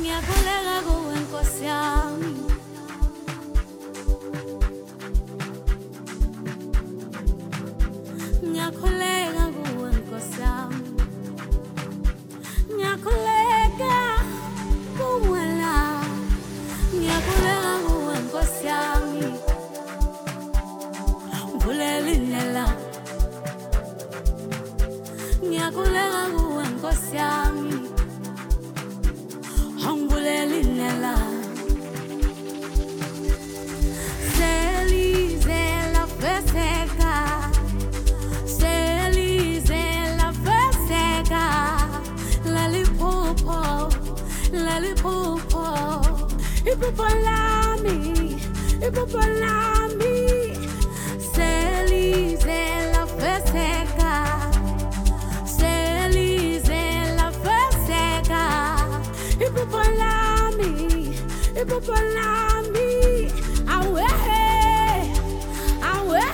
Ngiyakhuleka kuwe Nkosi yami. Ngiyakhuleka kuwe Nkosi yami. Ngiyakhuleka kuwe la. Ngiyakhuleka kuwe Nkosi yami. Mvulela indlela. Ngiyakhuleka kuwe Nkosi yami. Mvulela indlela. Selize lafeseka. Selize lafeseka. Laliphupho, laliphupho. Iphupho lami, iphupho lami. Selize lafeseka. Selize lafeseka. Iphupho lami, iphupho lami. Awe, awe.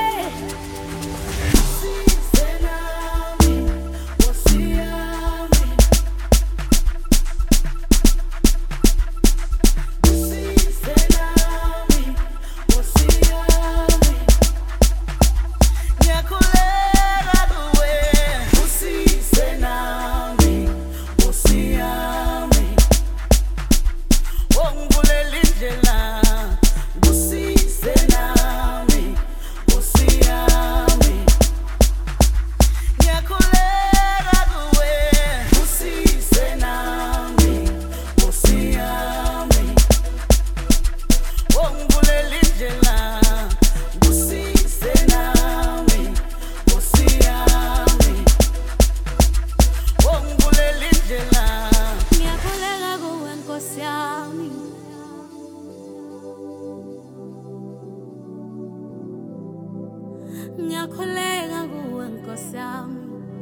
Ngiyakhuleka kuwe Nkosi yami.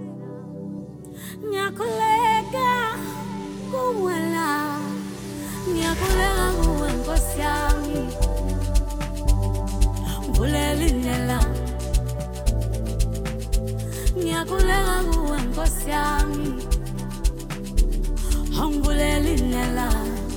Ngiyakhuleka kuwe la. Ngiyakhuleka kuwe Nkosi yami. Mvulela indlela. Ngiyakhuleka kuwe Nkosi yami. Mvulela indlela.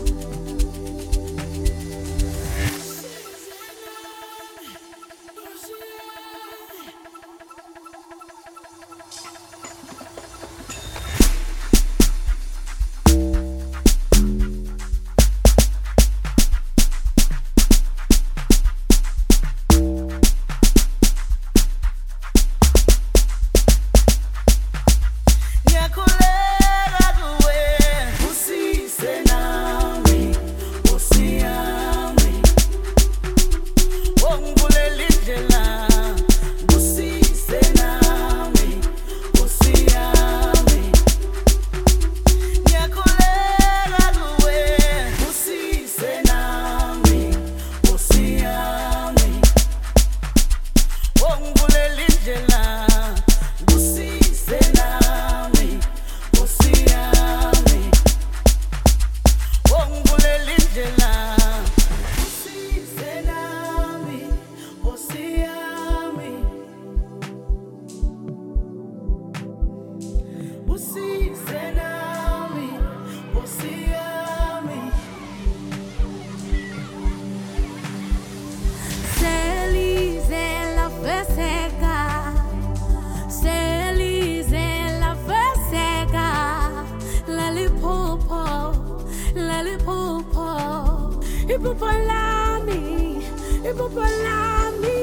Iphupho lami, iphupho lami.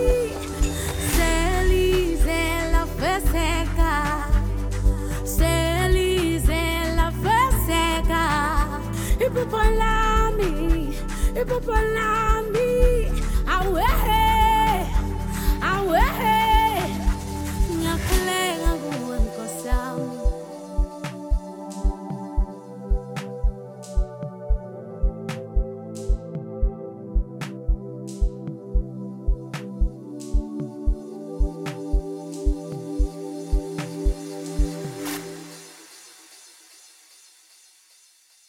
Selize lafeseka. Selize lafeseka. Iphupho lami, iphupho lami. Awe.